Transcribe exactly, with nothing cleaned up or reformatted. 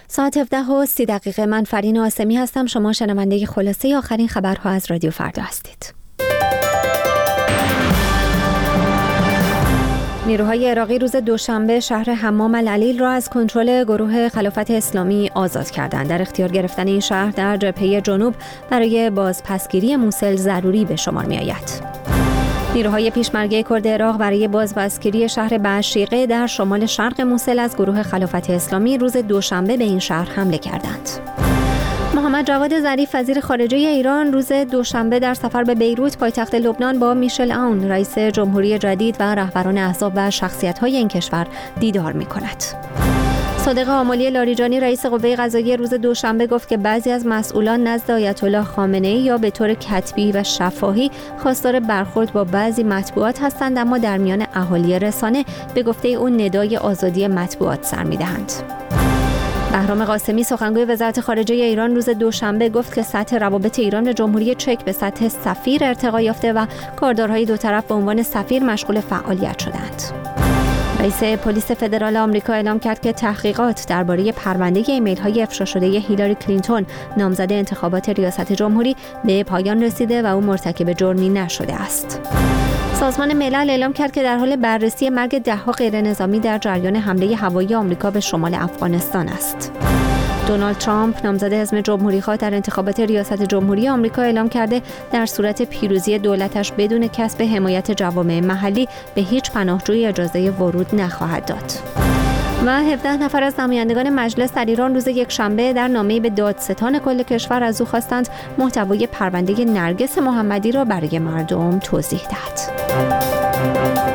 ساعت هفده و سی دقیقه. من فرین آسمی هستم. شما شنونده خلاصه آخرین خبرها از رادیو فردا هستید. نیروهای عراقی روز دوشنبه شهر حمام العلیل را از کنترل گروه خلافت اسلامی آزاد کردند. در اختیار گرفتن این شهر در جبهه جنوب برای بازپسگیری موصل ضروری به شمار می‌آید. نیروهای پیشمرگه کرد عراق برای بازپسگیری شهر بعشیقه در شمال شرق موصل از گروه خلافت اسلامی روز دوشنبه به این شهر حمله کردند. محمد جواد ظریف وزیر خارجه ایران روز دوشنبه در سفر به بیروت پایتخت لبنان با میشل عون رئیس جمهوری جدید و رهبران احزاب و شخصیت‌های این کشور دیدار می‌کند. صادق آملی لاریجانی رئیس قوه قضاییه روز دوشنبه گفت که بعضی از مسئولان نزد آیت الله خامنه‌ای یا به طور کتبی و شفاهی خواستار برخورد با بعضی مطبوعات هستند، اما در میان اهالی رسانه به گفته اون ندای آزادی مطبوعات سر می‌دهند. بهرام قاسمی سخنگوی وزارت خارجه ایران روز دوشنبه گفت که سطح روابط ایران و جمهوری چک به سطح سفیر ارتقا یافته و کاردارهای دو طرف به عنوان سفیر مشغول فعالیت شدند. رئیس پلیس فدرال آمریکا اعلام کرد که تحقیقات درباره پرونده ایمیل‌های افشا شده هیلاری کلینتون نامزد انتخابات ریاست جمهوری به پایان رسیده و او مرتکب جرمی نشده است. سازمان ملل اعلام کرد که در حال بررسی مرگ ده‌ها غیرنظامی در جریان حمله هوایی آمریکا به شمال افغانستان است. دونالد ترامپ نامزد حزب جمهوری‌خواه در انتخابات ریاست جمهوری آمریکا اعلام کرده در صورت پیروزی دولتش بدون کسب حمایت جوامع محلی به هیچ پناهجویی اجازه ورود نخواهد داد. و هفده نفر از نمایندگان مجلس در ایران روز یکشنبه در نامه‌ای به دادستان کل کشور از او خواستند محتوای پرونده نرگس محمدی را برای مردم توضیح دهد.